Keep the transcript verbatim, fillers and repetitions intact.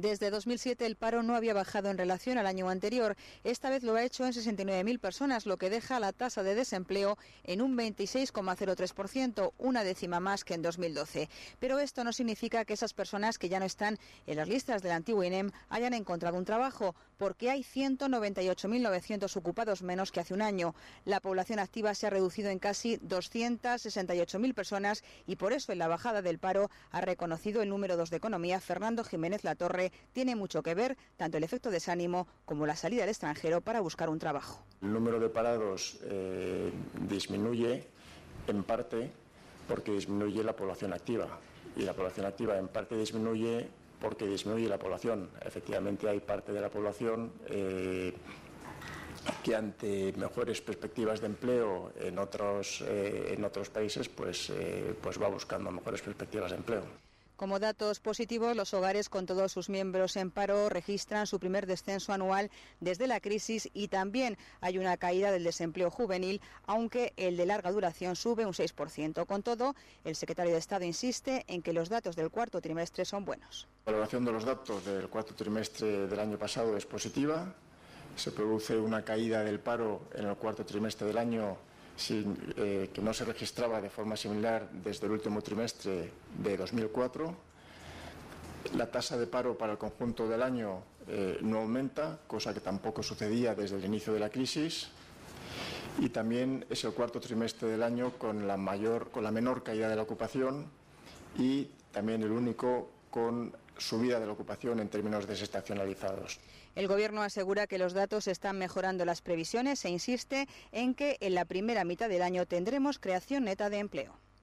Desde dos mil siete el paro no había bajado en relación al año anterior. Esta vez lo ha hecho en sesenta y nueve mil personas, lo que deja la tasa de desempleo en un veintiséis coma cero tres por ciento, una décima más que en dos mil doce. Pero esto no significa que esas personas que ya no están en las listas del antiguo I N E M hayan encontrado un trabajo, porque hay ciento noventa y ocho mil novecientos ocupados menos que hace un año. La población activa se ha reducido en casi doscientas sesenta y ocho mil personas y por eso en la bajada del paro ha reconocido el número dos de Economía, Fernando Jiménez Latorre. Tiene mucho que ver tanto el efecto desánimo como la salida al extranjero para buscar un trabajo. El número de parados eh, disminuye en parte porque disminuye la población activa y la población activa en parte disminuye porque disminuye la población. Efectivamente hay parte de la población eh, que ante mejores perspectivas de empleo en otros, eh, en otros países pues, eh, pues va buscando mejores perspectivas de empleo. Como datos positivos, los hogares con todos sus miembros en paro registran su primer descenso anual desde la crisis y también hay una caída del desempleo juvenil, aunque el de larga duración sube un seis por ciento. Con todo, el secretario de Estado insiste en que los datos del cuarto trimestre son buenos. La valoración de los datos del cuarto trimestre del año pasado es positiva. Se produce una caída del paro en el cuarto trimestre del año sin, eh, que no se registraba de forma similar desde el último trimestre de dos mil cuatro. La tasa de paro para el conjunto del año eh, no aumenta, cosa que tampoco sucedía desde el inicio de la crisis. Y también es el cuarto trimestre del año con la, mayor, con la menor caída de la ocupación y también el único con subida de la ocupación en términos desestacionalizados. El Gobierno asegura que los datos están mejorando las previsiones e insiste en que en la primera mitad del año tendremos creación neta de empleo.